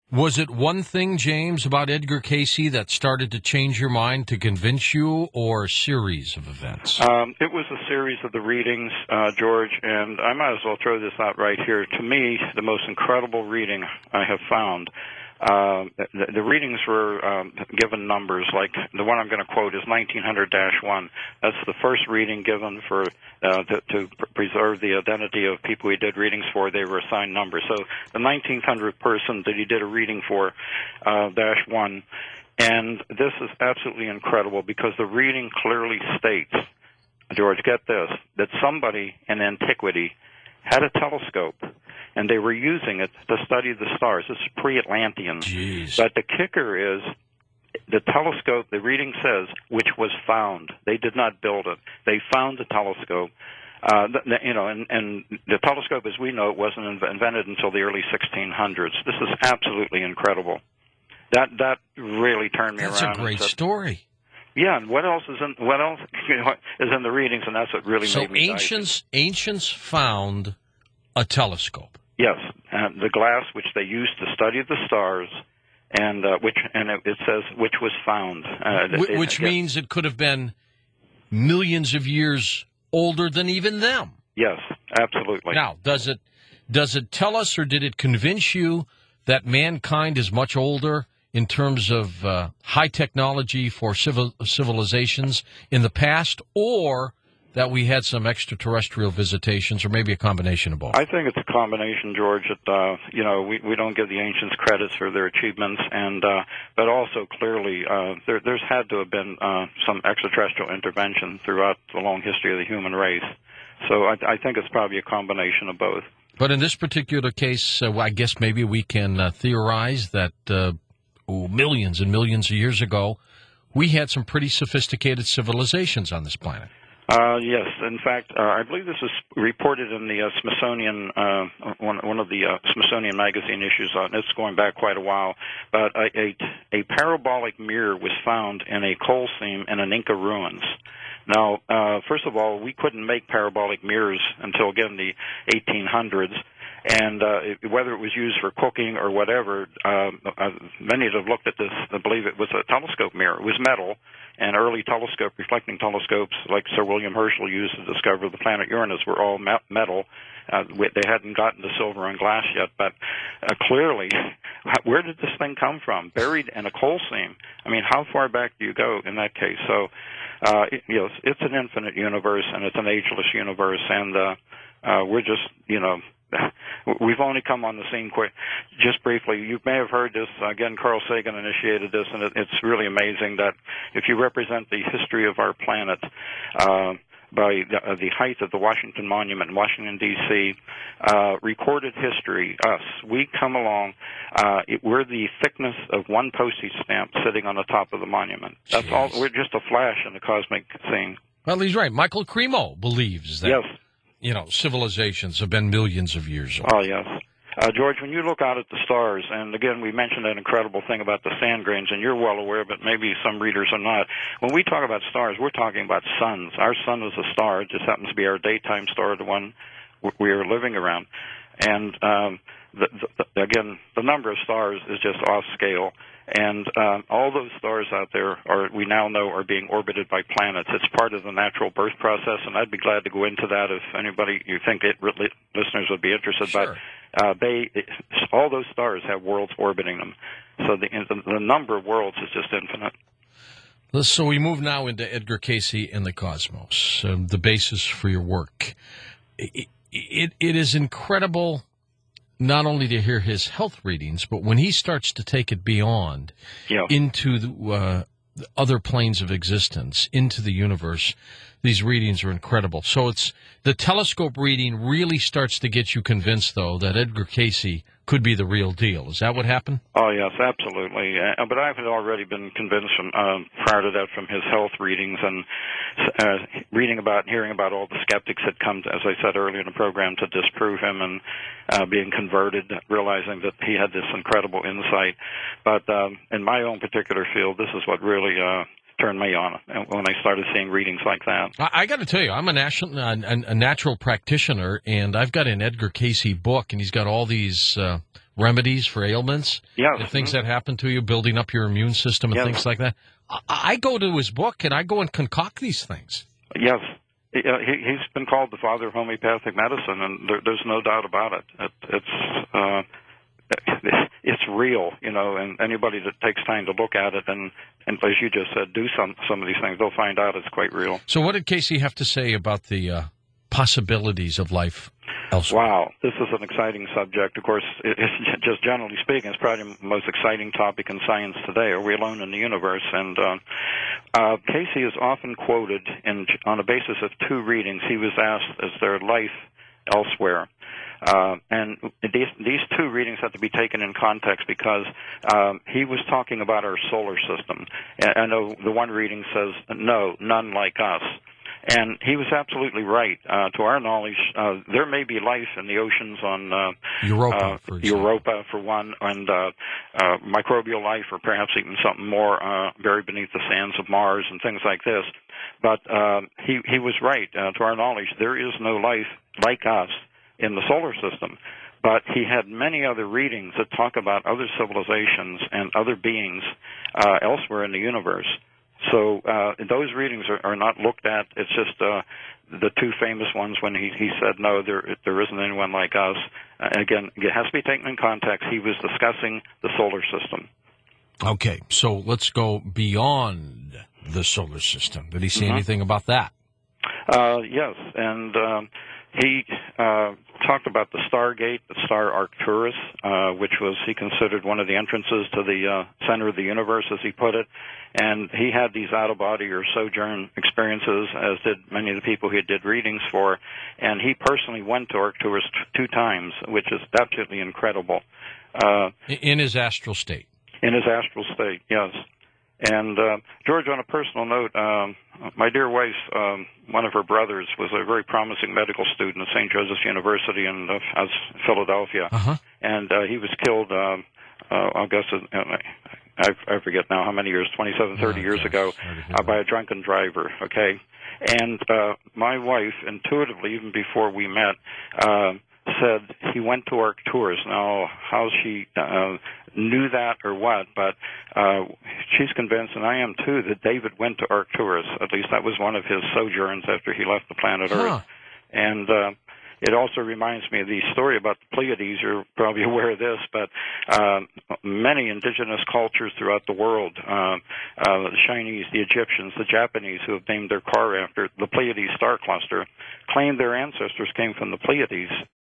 Was it one thing, James, about Edgar Casey that started to change your mind, to convince you, or a series of events? It was a series of the readings, George, and I might as well throw this out right here. To me, the most incredible reading I have found. The readings were given numbers, like the one I'm going to quote is 1900-1. That's the first reading given for to preserve the identity of people he did readings for. They were assigned numbers. So the 1900th person that he did a reading for, -1, and this is absolutely incredible because the reading clearly states, George, get this, that somebody in antiquity had a telescope, and they were using it to study the stars. This is pre-Atlantean. Jeez. But the kicker is the telescope, the reading says, which was found. They did not build it. They found the telescope. And the telescope, as we know, it wasn't invented until the early 1600s. This is absolutely incredible. That really turned me around. That's a great story. Yeah, and what else is in the readings, and that's what really made me ancients found a telescope. Yes, the glass which they used to study the stars, and it says which was found, which means it could have been millions of years older than even them. Yes, absolutely. Now, does it tell us, or did it convince you that mankind is much older in terms of high technology for civilizations in the past, or that we had some extraterrestrial visitations, or maybe a combination of both? I think it's a combination, George. That we don't give the ancients credits for their achievements, and but also clearly there's had to have been some extraterrestrial intervention throughout the long history of the human race. So I think it's probably a combination of both. But in this particular case, I guess maybe we can theorize that millions and millions of years ago, we had some pretty sophisticated civilizations on this planet. Yes. In fact, I believe this is reported in the Smithsonian, one of the Smithsonian magazine issues. It's going back quite a while. But a parabolic mirror was found in a coal seam in an Inca ruins. Now, first of all, we couldn't make parabolic mirrors until, again, the 1800s. And whether it was used for cooking or whatever, many that have looked at this believe it was a telescope mirror. It was metal, and early reflecting telescopes like Sir William Herschel used to discover the planet Uranus were all metal. They hadn't gotten to silver and glass yet, but clearly, where did this thing come from? Buried in a coal seam. I mean, how far back do you go in that case? So, it's an infinite universe, and it's an ageless universe, and we're just, we've only come on the scene quick. Just briefly, you may have heard this. Again, Carl Sagan initiated this, and it's really amazing that if you represent the history of our planet by the height of the Washington Monument in Washington, D.C., recorded history, we come along, we're the thickness of one postage stamp sitting on the top of the monument. That's all. We're just a flash in the cosmic scene. Well, he's right. Michael Cremo believes that. Yes. Civilizations have been millions of years old. Oh, yes. George, when you look out at the stars, and again, we mentioned that incredible thing about the sand grains, and you're well aware, but maybe some readers are not. When we talk about stars, we're talking about suns. Our sun is a star. It just happens to be our daytime star, the one we are living around. And, again, the number of stars is just off scale. And all those stars out there we now know are being orbited by planets. It's part of the natural birth process, and I'd be glad to go into that if anybody you think listeners would be interested. Sure. But all those stars have worlds orbiting them, so the number of worlds is just infinite. So we move now into Edgar Casey and the cosmos, the basis for your work. It is incredible. Not only to hear his health readings, but when he starts to take it beyond into the other planes of existence, into the universe, these readings are incredible. So it's the telescope reading really starts to get you convinced, though, that Edgar Casey could be the real deal. Is that what happened? Oh, yes, absolutely. But I had already been convinced prior to that from his health readings and reading about and hearing about all the skeptics that come, as I said earlier in the program, to disprove him and being converted, realizing that he had this incredible insight. But in my own particular field, this is what really turned me on when I started seeing readings like that. I got to tell you, I'm a natural practitioner, and I've got an Edgar Casey book, and he's got all these remedies for ailments, Yes. and things that happen to you, building up your immune system and things like that. I go to his book, and I go and concoct these things. Yes. He's been called the father of homeopathic medicine, and there's no doubt about it. It's real, and anybody that takes time to look at it and as you just said, do some of these things, they'll find out it's quite real. So what did Casey have to say about the possibilities of life elsewhere? Wow, this is an exciting subject. Of course, it's just generally speaking, it's probably the most exciting topic in science today. Are we alone in the universe? And Casey is often quoted on a basis of two readings. He was asked, is there life elsewhere? And these two readings have to be taken in context because he was talking about our solar system. And I know the one reading says, no, none like us. And he was absolutely right. To our knowledge, there may be life in the oceans on Europa, for example. Europa, for one, and microbial life, or perhaps even something more buried beneath the sands of Mars and things like this. But he was right. To our knowledge, there is no life like us in the solar system. But he had many other readings that talk about other civilizations and other beings elsewhere in the universe. So those readings are not looked at. It's just the two famous ones when he said, no, there isn't anyone like us. Again, it has to be taken in context. He was discussing the solar system. Okay, so let's go beyond the solar system. Did he say anything about that? Yes, and he talked about the Stargate, the star Arcturus, which he considered one of the entrances to the center of the universe, as he put it. And he had these out-of-body or sojourn experiences, as did many of the people he did readings for. And he personally went to Arcturus 2 times, which is absolutely incredible. In his astral state? In his astral state, yes. And, George, on a personal note, my dear wife, one of her brothers was a very promising medical student at St. Joseph's University in Philadelphia. And he was killed, I guess, I forget now how many years, 27, 30 years ago, by a drunken driver, okay? And my wife, intuitively, even before we met, said he went to Arcturus. Now, how she knew that or what, but she's convinced, and I am too, that David went to Arcturus. At least that was one of his sojourns after he left the planet Earth. And it also reminds me of the story about the Pleiades. You're probably aware of this, but many indigenous cultures throughout the world, the Chinese, the Egyptians, the Japanese, who have named their car after the Pleiades star cluster, claim their ancestors came from the Pleiades.